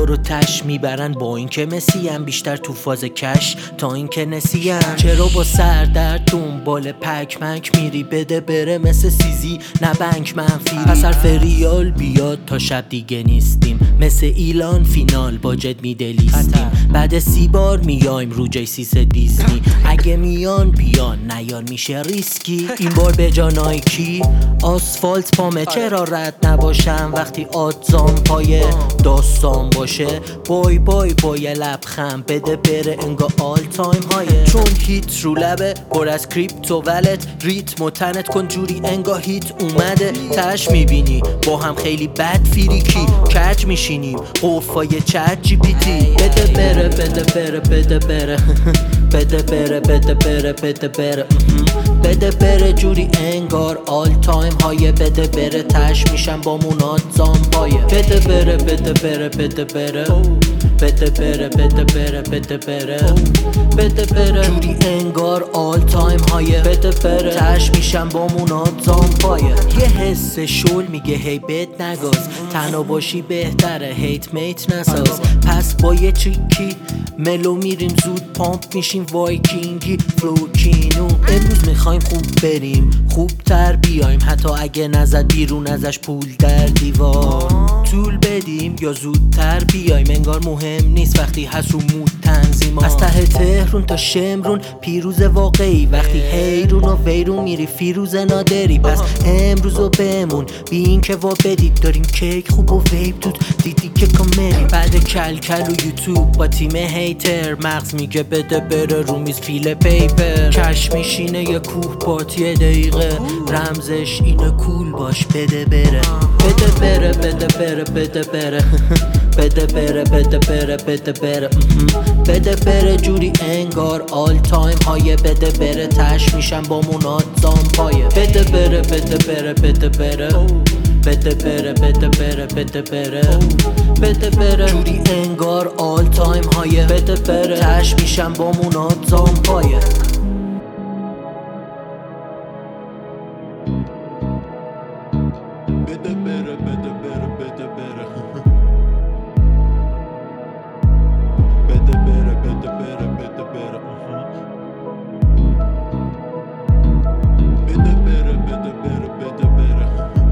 رو تش میبرن، با اینکه مسیم بیشتر تو فاز کش تا اینکه نسیم. چرا با سردرد دنبال پک مک میری؟ بده بره مثل سیزی نه بنک منفی. پس حرف ریال بیاد تا شب دیگه نیستیم، مثل ایلان فینال با جد میدلیستیم. بعد 30 بار میایم رو جای سیس دیزنی، اگه میان بیان نیان میشه ریسکی. این بار به جا نایکی آسفالت پامه، چرا رد نباشم وقتی آدزام پای داستان باشه. بای بای با یه لبخند بده بره انگار آل تایم هایه. چون هیت رو لبه پر از کریپتو ولت، ریتم و تنت کن جوری انگار هیت اومده. تش میبینی با هم خیلی بد فیریکی، کج میشینیم قفای چت جی پی تی. بده بره بده بره بده بره بده بره بده بره بده بره بده بره جوری انگار آل تایم های. بده بره تش میشم با مونات زامبایه. بده بره بده بره بده بره بده بره بده بره بده بره بده بره جوری انگار آل تایم های. بده بره تش میشم با مونات زامبایه. یه حس شل میگه هی بد نگاز، تنها باشی بهتره هیت میت نساز. پس با یه چیکی ملو میریم زود پامپ میشیم وایکینگی فلوکینو. امروز میخوایم خوب بریم خوب تر بیایم، حتی اگه نزد بیرون ازش پول در دیوار. طول بدیم یا زودتر بیایم انگار مهم نیست وقتی هست رو مود تنظیم. از ته تهرون تا شمرون پیروز واقعی، وقتی هیرون و ویرون میری فیروز نادری. پس امروزو بمون بی این که وا بدید، داریم کیک خوب و ویب دود دیدی که کاملی. بعد کلکل و یوتیوب با تیم هیتر، مغز میگه بده بره رو میز فیل پیپر. کش میشینه یه کوه پات یه دقیقه، رمزش اینه کول باش بده بره. بده بره بده بره بده بره بده بره بده بره بده بره بده بره جوری انگار آل تایم های. بده بره تش میشم با مونات زامپایه. بده بره بده بره بده بره بده بره بده بره بده بره بده بره جوری انگار آل تایم های. بده بره تش میشم با مونات زامپایه. بده بره بده بره بده بره بده بره بده بره بده بره بده بره بده بره بده بره.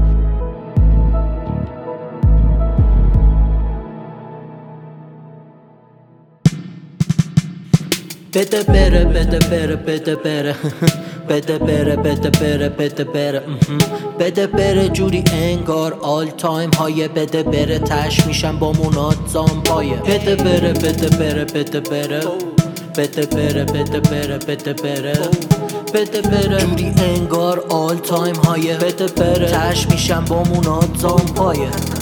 بده بره بده بره بده بره بده بره بده بره بده بره بده بره جوری انگار آل تایم های. بده بره تش میشم با مونات زامپایه. بده بره بده بره بده بره بده بره بده بره بده بره بده بره جوری انگار آل تایم های. بده بره تش میشم با مونات زامپایه.